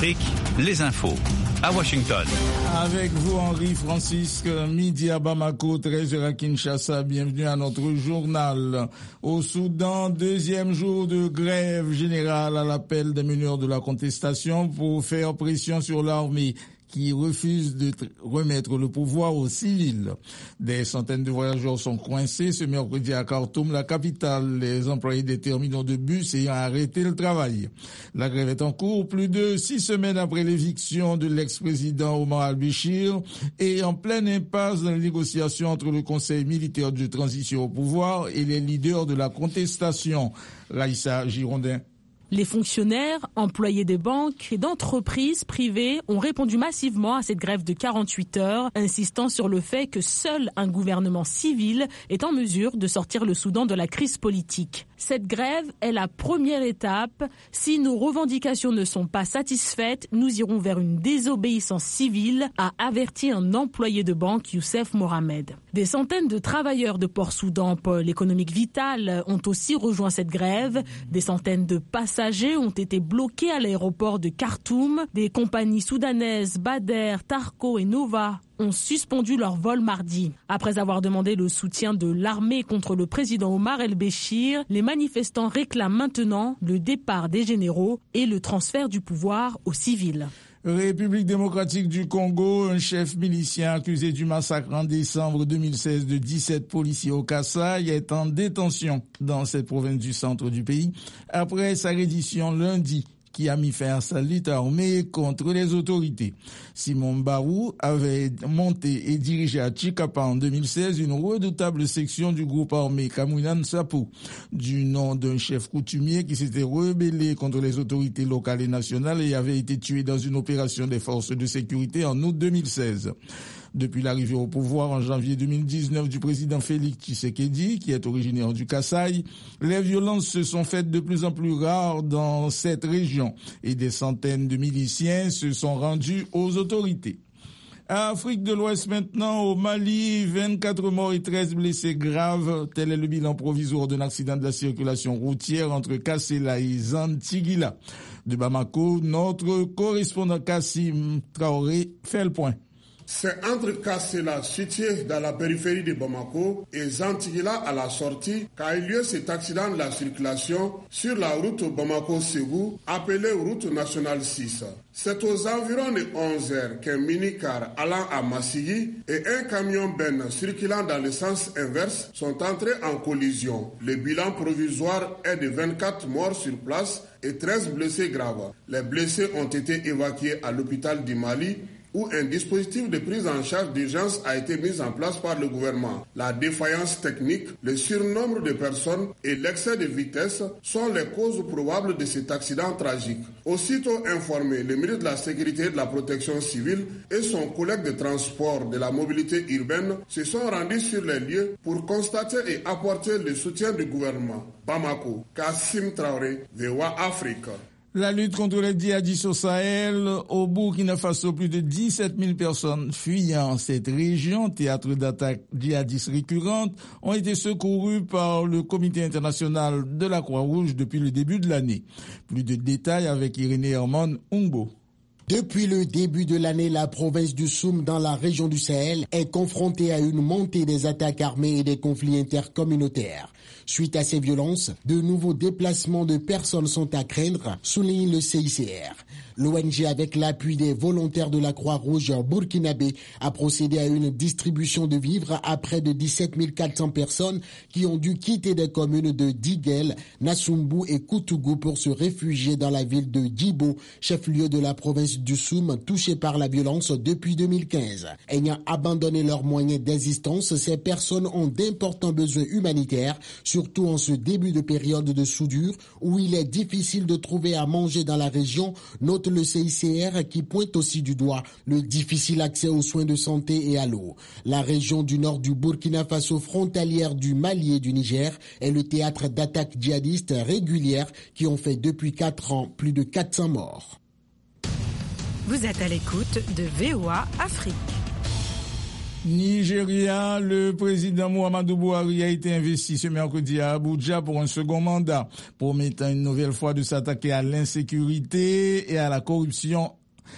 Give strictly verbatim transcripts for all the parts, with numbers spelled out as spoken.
Afrique, les infos. À Washington. Avec vous, Henri Francisque, midi à Bamako, treize heures à Kinshasa. Bienvenue à notre journal. Au Soudan, deuxième jour de grève générale à l'appel des meneurs de la contestation pour faire pression sur l'armée qui refuse de remettre le pouvoir aux civils. Des centaines de voyageurs sont coincés ce mercredi à Khartoum, la capitale, les employés des terminaux de bus ayant arrêté le travail. La grève est en cours plus de six semaines après l'éviction de l'ex-président Omar al-Béchir et en pleine impasse dans les négociations entre le Conseil militaire de transition au pouvoir et les leaders de la contestation. Raïssa Girondin. Les fonctionnaires, employés des banques et d'entreprises privées ont répondu massivement à cette grève de quarante-huit heures, insistant sur le fait que seul un gouvernement civil est en mesure de sortir le Soudan de la crise politique. Cette grève est la première étape. Si nos revendications ne sont pas satisfaites, nous irons vers une désobéissance civile, a averti un employé de banque, Youssef Mohamed. Des centaines de travailleurs de Port-Soudan, pôle économique vital, ont aussi rejoint cette grève. Des centaines de passagers ont été bloqués à l'aéroport de Khartoum. Des compagnies soudanaises, Bader, Tarco et Nova ont suspendu leur vol mardi. Après avoir demandé le soutien de l'armée contre le président Omar el-Béchir, les manifestants réclament maintenant le départ des généraux et le transfert du pouvoir aux civils. République démocratique du Congo, un chef milicien accusé du massacre en décembre deux mille seize de dix-sept policiers au Kasaï est en détention dans cette province du centre du pays après sa reddition lundi, qui a mis fin à sa lutte armée contre les autorités. Simon Barou avait monté et dirigé à Chikapa en deux mille seize une redoutable section du groupe armé Kamounan Sapo, du nom d'un chef coutumier qui s'était rebellé contre les autorités locales et nationales et avait été tué dans une opération des forces de sécurité en août deux mille seize. Depuis l'arrivée au pouvoir en janvier deux mille dix-neuf du président Félix Tshisekedi, qui est originaire du Kasaï, les violences se sont faites de plus en plus rares dans cette région et des centaines de miliciens se sont rendus aux autorités. Afrique de l'Ouest maintenant, au Mali, vingt-quatre morts et treize blessés graves. Tel est le bilan provisoire d'un accident de la circulation routière entre Kassela et Zantigila. De Bamako, notre correspondant Kassim Traoré fait le point. C'est entre Kassela, situé dans la périphérie de Bamako, et Zantigila à la sortie qu'a eu lieu cet accident de la circulation sur la route Bamako-Ségou, appelée route nationale six. C'est aux environs de onze heures qu'un mini-car allant à Massigui et un camion Ben circulant dans le sens inverse sont entrés en collision. Le bilan provisoire est de vingt-quatre morts sur place et treize blessés graves. Les blessés ont été évacués à l'hôpital du Mali, où un dispositif de prise en charge d'urgence a été mis en place par le gouvernement. La défaillance technique, le surnombre de personnes et l'excès de vitesse sont les causes probables de cet accident tragique. Aussitôt informé, le ministre de la Sécurité et de la Protection civile et son collègue de transport de la mobilité urbaine se sont rendus sur les lieux pour constater et apporter le soutien du gouvernement. Bamako, Kassim Traoré, V O A Afrique. La lutte contre les djihadistes au Sahel, au Burkina Faso, plus de dix-sept mille personnes fuyant cette région, théâtre d'attaques djihadistes récurrentes, ont été secourues par le Comité international de la Croix-Rouge depuis le début de l'année. Plus de détails avec Irénée Herman Ungbo. Depuis le début de l'année, la province du Soum dans la région du Sahel est confrontée à une montée des attaques armées et des conflits intercommunautaires. Suite à ces violences, de nouveaux déplacements de personnes sont à craindre, souligne le C I C R. L'O N G, avec l'appui des volontaires de la Croix-Rouge burkinabé, a procédé à une distribution de vivres à près de dix-sept mille quatre cents personnes qui ont dû quitter des communes de Diguel, Nassumbu et Koutougou pour se réfugier dans la ville de Djibo, chef-lieu de la province du Soum, touchée par la violence depuis deux mille quinze. Ayant abandonné leurs moyens d'existence, ces personnes ont d'importants besoins humanitaires, surtout en ce début de période de soudure où il est difficile de trouver à manger dans la région, note le C I C R qui pointe aussi du doigt le difficile accès aux soins de santé et à l'eau. La région du nord du Burkina Faso, frontalière du Mali et du Niger, est le théâtre d'attaques djihadistes régulières qui ont fait depuis quatre ans plus de quatre cents morts. Vous êtes à l'écoute de V O A Afrique. Nigeria, le président Muhammadu Buhari a été investi ce mercredi à Abuja pour un second mandat, promettant une nouvelle fois de s'attaquer à l'insécurité et à la corruption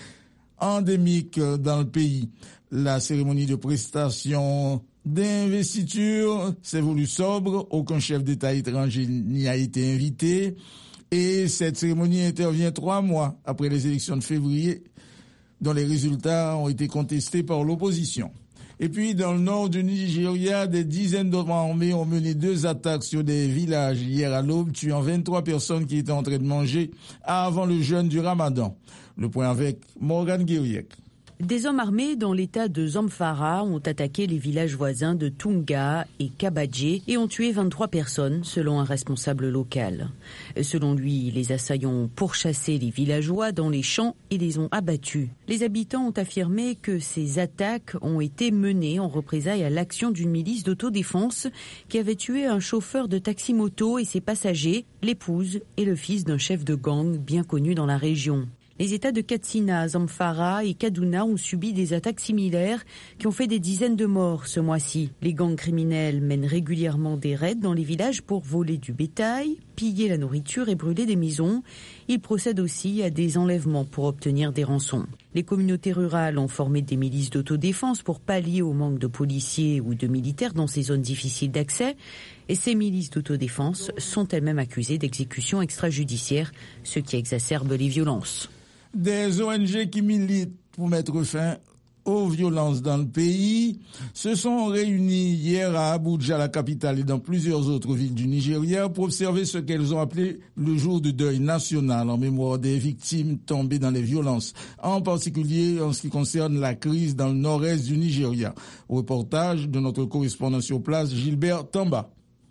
endémique dans le pays. La cérémonie de prestation d'investiture s'est voulue sobre, aucun chef d'État étranger n'y a été invité et cette cérémonie intervient trois mois après les élections de février dont les résultats ont été contestés par l'opposition. Et puis, dans le nord du Nigeria, des dizaines d'hommes armés ont mené deux attaques sur des villages hier à l'aube, tuant vingt-trois personnes qui étaient en train de manger avant le jeûne du Ramadan. Le point avec Morgan Guiriec. Des hommes armés dans l'état de Zamfara ont attaqué les villages voisins de Tunga et Kabadje et ont tué vingt-trois personnes, selon un responsable local. Selon lui, les assaillants ont pourchassé les villageois dans les champs et les ont abattus. Les habitants ont affirmé que ces attaques ont été menées en représailles à l'action d'une milice d'autodéfense qui avait tué un chauffeur de taxi-moto et ses passagers, l'épouse et le fils d'un chef de gang bien connu dans la région. Les États de Katsina, Zamfara et Kaduna ont subi des attaques similaires qui ont fait des dizaines de morts ce mois-ci. Les gangs criminels mènent régulièrement des raids dans les villages pour voler du bétail, piller la nourriture et brûler des maisons. Ils procèdent aussi à des enlèvements pour obtenir des rançons. Les communautés rurales ont formé des milices d'autodéfense pour pallier au manque de policiers ou de militaires dans ces zones difficiles d'accès. Et ces milices d'autodéfense sont elles-mêmes accusées d'exécutions extrajudiciaires, ce qui exacerbe les violences. Des O N G qui militent pour mettre fin aux violences dans le pays se sont réunis hier à Abuja, la capitale, et dans plusieurs autres villes du Nigeria pour observer ce qu'elles ont appelé le jour de deuil national en mémoire des victimes tombées dans les violences, en particulier en ce qui concerne la crise dans le nord-est du Nigeria. Reportage de notre correspondant sur place, Gilbert Tamba.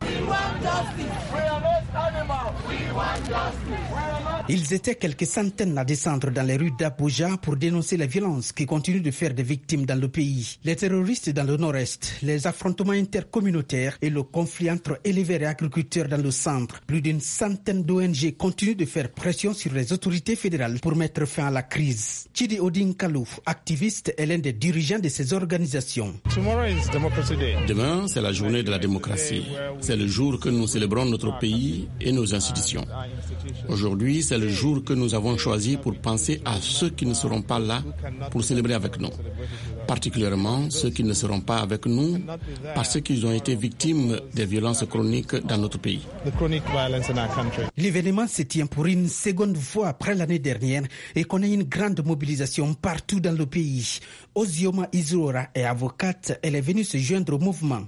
Ils étaient quelques centaines à descendre dans les rues d'Abuja pour dénoncer la violence qui continue de faire des victimes dans le pays. Les terroristes dans le nord-est, les affrontements intercommunautaires et le conflit entre éleveurs et agriculteurs dans le centre. Plus d'une centaine d'O N G continuent de faire pression sur les autorités fédérales pour mettre fin à la crise. Chidi Odinkalu, activiste, est l'un des dirigeants de ces organisations. Demain, c'est la journée de la démocratie. C'est le jour que nous célébrons notre pays et nos institutions. Aujourd'hui, c'est le jour que nous avons choisi pour penser à ceux qui ne seront pas là pour célébrer avec nous. Particulièrement ceux qui ne seront pas avec nous parce qu'ils ont été victimes des violences chroniques dans notre pays. L'événement se tient pour une seconde fois après l'année dernière et connaît une grande mobilisation partout dans le pays. Ozioma Izora est avocate, elle est venue se joindre au mouvement.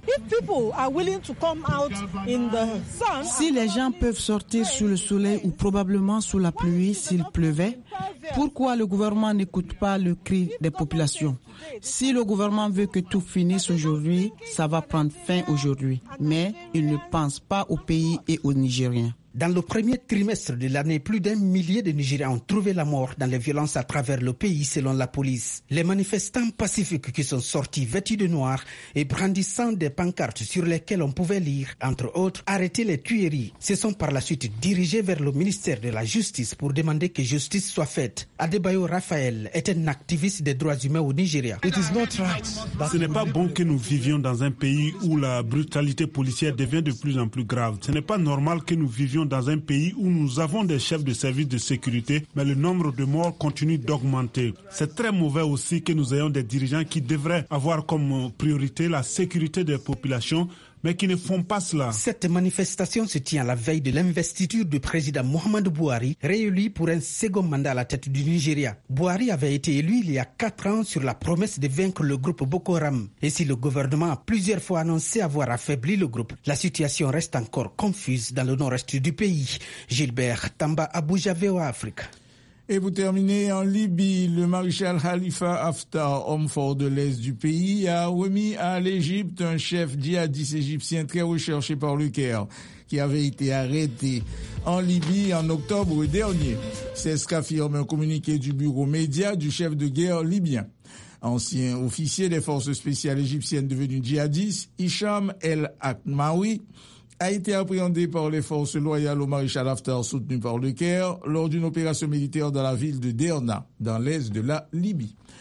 Si les gens peuvent sortir sous le soleil ou probablement sous la pluie s'il pleuvait, pourquoi le gouvernement n'écoute pas le cri des populations? Si le gouvernement veut que tout finisse aujourd'hui, ça va prendre fin aujourd'hui. Mais il ne pense pas au pays et aux Nigériens. Dans le premier trimestre de l'année, plus d'un millier de Nigériens ont trouvé la mort dans les violences à travers le pays, selon la police. Les manifestants pacifiques qui sont sortis vêtus de noir et brandissant des pancartes sur lesquelles on pouvait lire, entre autres, « Arrêtez les tueries », se sont par la suite dirigés vers le ministère de la Justice pour demander que justice soit faite. Adebayo Raphaël est un activiste des droits humains au Nigeria. Ce n'est pas bon que nous vivions dans un pays où la brutalité policière devient de plus en plus grave. Ce n'est pas normal que nous vivions dans un pays où nous avons des chefs de services de sécurité, mais le nombre de morts continue d'augmenter. C'est très mauvais aussi que nous ayons des dirigeants qui devraient avoir comme priorité la sécurité des populations, mais qui ne font pas cela. Cette manifestation se tient à la veille de l'investiture du président Muhammadu Buhari, réélu pour un second mandat à la tête du Nigeria. Buhari avait été élu il y a quatre ans sur la promesse de vaincre le groupe Boko Haram. Et si le gouvernement a plusieurs fois annoncé avoir affaibli le groupe, la situation reste encore confuse dans le nord-est du pays. Gilbert Tamba, Abuja, V O A Afrique. Et pour terminer, en Libye, le maréchal Khalifa Haftar, homme fort de l'Est du pays, a remis à l'Égypte un chef djihadiste égyptien très recherché par le Caire, qui avait été arrêté en Libye en octobre dernier. C'est ce qu'affirme un communiqué du bureau média du chef de guerre libyen. Ancien officier des forces spéciales égyptiennes devenu djihadiste, Hicham El Akmawi, a été appréhendé par les forces loyales au maréchal Haftar soutenu par le Caire lors d'une opération militaire dans la ville de Derna, dans l'est de la Libye.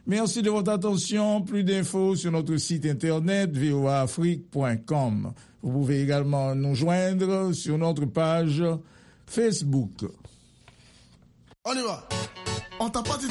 Merci de votre attention. Plus d'infos sur notre site internet v o a afrique point com. Vous pouvez également nous joindre sur notre page Facebook. On y va. On t'a pas dit